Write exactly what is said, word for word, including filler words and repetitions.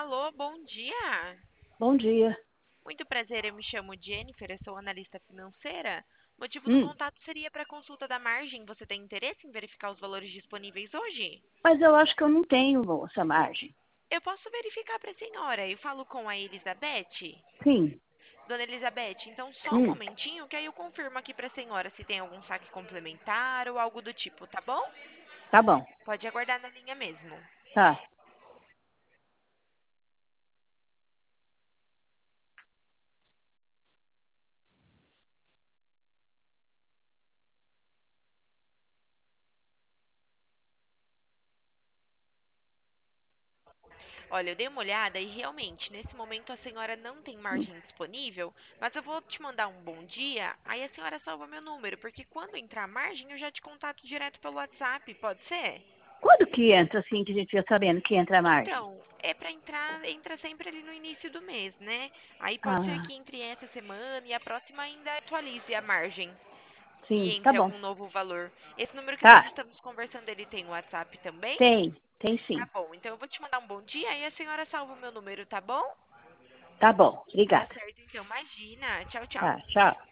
Alô, bom dia. Bom dia. Muito prazer, eu me chamo Jennifer, eu sou analista financeira. O motivo do Hum, contato seria para a consulta da margem. Você tem interesse em verificar os valores disponíveis hoje? mas eu acho que eu não tenho essa margem. Eu posso verificar para a senhora. Eu falo com a Elizabeth. Sim. Dona Elizabeth, então só um Hum, momentinho que aí eu confirmo aqui para a senhora se tem algum saque complementar ou algo do tipo, tá bom? tá bom. Pode aguardar na linha mesmo. Tá. Olha, eu dei uma olhada e realmente, nesse momento a senhora não tem Hum. margem disponível, mas eu vou te mandar um bom dia, aí a senhora salva meu número, porque quando entrar a margem eu já te contato direto pelo WhatsApp, pode ser? Quando que entra, assim, que a gente fica sabendo que entra a margem? Então, é pra entrar, entra sempre ali no início do mês, né? Aí pode ser Ah, que entre essa semana e a próxima ainda atualize a margem e sim, tá entre bom. algum novo valor. Esse número que nós Tá. estamos conversando, ele tem WhatsApp também? Tem, tem Tá sim. bom, então eu vou te mandar um bom dia e a senhora salva o meu número, tá bom? Tá bom. Tá Obrigada. certo, então. Imagina. Tchau, tchau. Tá, tchau.